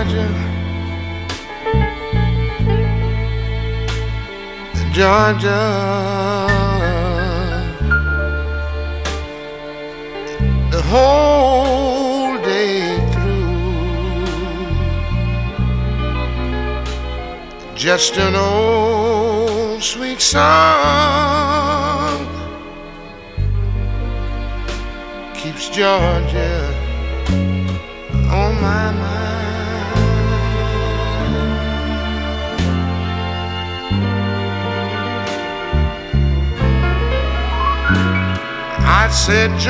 Georgia, Georgia, the whole day through, just an old sweet song keeps Georgia on my mind. I said,